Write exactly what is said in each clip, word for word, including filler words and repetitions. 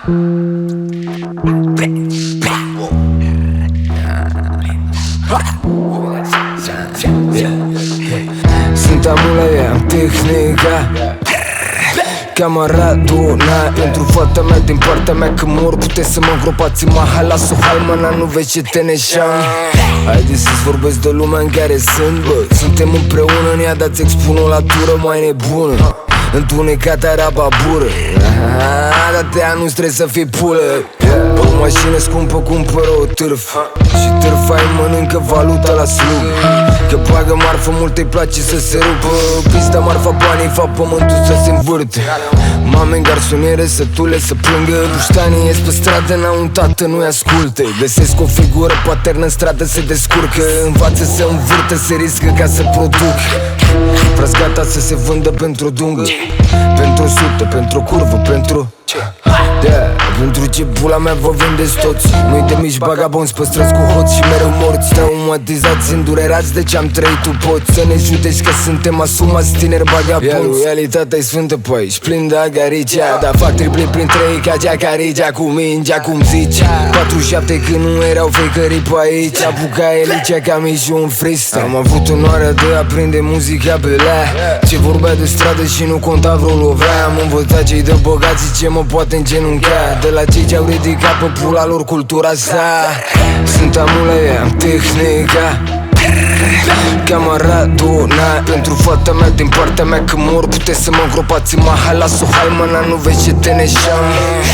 Sunt amulea, am tehnica Camaradul, na, pentru fata mea din partea mea. Că mor, puteți să mă îngropați în mahala. So, hai mâna, nu vezi ce te neșam. Haideți să-ți vorbesc de lumea în care sunt, bă. Suntem împreună în ea, dar-ți expun o latură mai nebună. Întunecată rababură. Dar de aia nu-ți trebuie să fii pulă. Pe o mașină scumpă cumpără o târfă și târfa îi mănâncă valuta la slug. Că bagă marfă, mult-i place să se rupă. Pista marfa, banii fac pământul să se învârte. Mame în garsoniere, sătule să plângă. Puștanii ies pe stradă, n-au un tată, nu-i ascultă. Găsesc o figură paternă în stradă, se descurcă. Învață să învârtă, se riscă ca să produc. Frați gata să se vândă pentru o dungă, pentru o sută, pentru o curvă, pentru... Yeah, pentru ce pula mea vă vindeți toți. Nu-i de mici bagabonți pe străzi cu hoți și mereu morți. Traumatizați, îndurerați de ce-am trăit, tu poți să ne judeci că suntem asumați tineri bagabonți. Realitatea-i sfântă pe aici, plin de agaricea. Dar fac tripli printre ei ca Giacaricea, cu mingea, cum zici patruzeci și șapte când nu erau fecării pe aici. Apuca Elicea ca mici un freestyle. Am avut onoarea de a prinde muzica pe la ce vorbea de stradă și nu conta vreo lovea. Am învățat cei de bogații ce mă poate îngenunchea. De la cei ce-au ridicat pe pula lor cultura sa. Sunt amulea, am tehnica Camaradul, na, pentru fata mea din partea mea. Că mor, puteți să mă îngropați în mahala. So, hai mâna, nu vezi ce te neșam.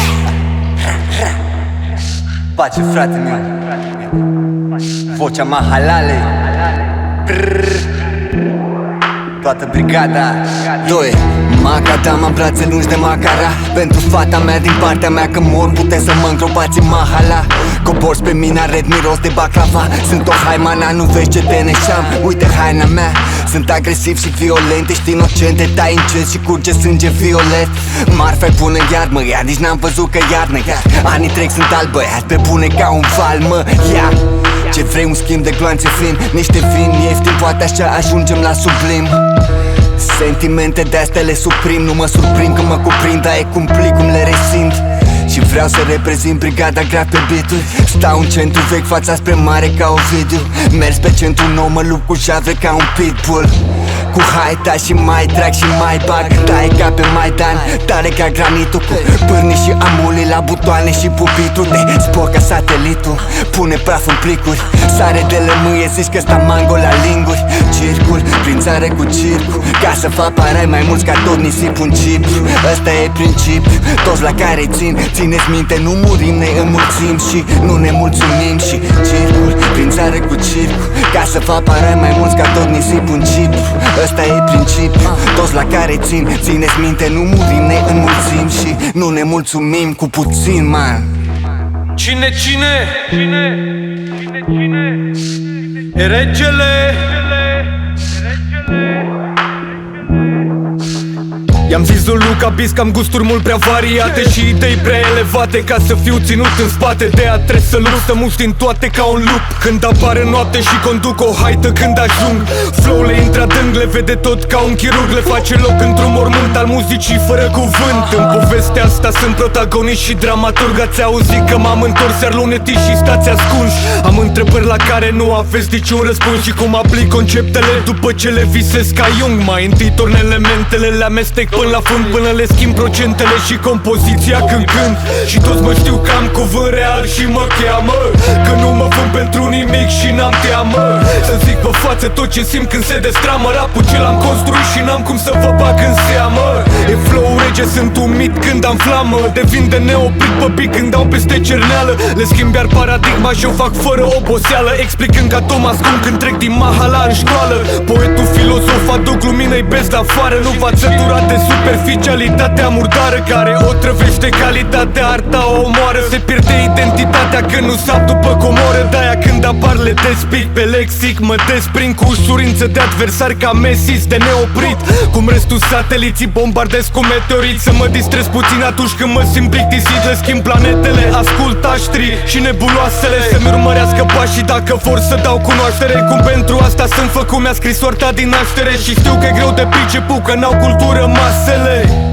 Pace, frate meu, vocea mahalale. Toată brigada. Doi, macadam, am brațe lungi de macara. Pentru fata mea din partea mea. Că mor, puteți să mă îngropați în mahala. Coborți pe mine, red miros de baclava. Sunt o haimana, nu vezi ce te neșam. Uite haina mea, sunt agresiv și violent. Ești inocente, tai încet și curge sânge violet. Marfa-i pune iar, mă, iar nici n-am văzut că iarnă, iar anii trec, sunt alb băiat pe bune ca un val, mă, ia. Ce vrei, un schimb de gloanțe fin, niște vin ieftin, poate așa ajungem la sublim. Sentimente de-astea le suprim, nu mă surprind că mă cuprind, dar e cumplit cum le resimt. Și vreau să reprezint brigada grea pe beaturi. Stau în centru vechi, fața spre mare ca Ovidiu. Mers pe centru nou, mă lupt cu javre ca un pitbull. Cu haita și mai trag și mai bag. Taie ca pe Maidan, tare ca granitul. Cu pârni și amuli la butoane și pupitru. Te spor ca satelitul, pune praf în plicuri. Sare de lămâie, zici că sta mango la linguri. Circul, prin țară cu circul. Ca să fac parai mai mulți ca tot nisip un chip. Ăsta e principiu, toți la care țin. Țineți minte, nu murim, ne înmulțim și nu ne mulțumim. Și circul, prin țară cu circul. Ca să fac parai mai mulți ca tot nisip un chip. Ăsta e principiu, toți la care țin. Țineți minte, nu murim, ne înmulțim și nu ne mulțumim cu puțin, man. Cine, cine? Cine? Cine, cine? E regele. I-am zis lui Luca Bis că am gusturi mult prea variate și idei prea elevate ca să fiu ținut în spate. De aia trebuie să lupt, să muști în toate ca un lup. Când apare noapte și conduc o haită când ajung, flow le intră adânc, le vede tot ca un chirurg. Le face loc într-un mormânt al muzicii fără cuvânt. În povestea asta sunt protagonist și dramaturg. Ați auzit că m-am întors, iar lunetii și stați ascunși. Am întrebări la care nu aveți niciun răspuns. Și cum aplic conceptele după ce le visez ca Jung. Mai întâi torn elementele, le amestec până la fund, până le schimb procentele și compoziția când cânt. Și toți mă știu că am cuvânt real și mă cheamă. Că nu mă vând pentru nimic și n-am teamă să zic pe față tot ce simt când se destramă. Rapul ce l-am construit și n-am cum să vă bag în seamă. E flow rege, sunt un mit când am flamă. Devin de neoprit pe pic când dau peste cerneală. Le schimb iar paradigma și o fac fără oboseală. Explicând ca Thomas cum când trec din mahala în școală. Poetul filozof aduc lumină-i bez de afară. Nu v-ați săturat de superficialitatea murdară care o trăvește, calitatea, arta o omoară. Se pierde identitatea când nu sap după comoră. De-aia când apar le despic pe lexic, mă desprind cu ușurință de adversari ca Messi de neoprit. Cum restul sateliții bombardez cu meteorit. Să mă distrez puțin atunci când mă simt plictisit. Le schimb planetele, ascult aștrii și nebuloasele să-mi urmărească pașii dacă vor să dau cunoaștere. Cum pentru asta sunt făcut, mi-a scris soarta din naștere. Și știu că e greu de priceput că n-au cultură masele.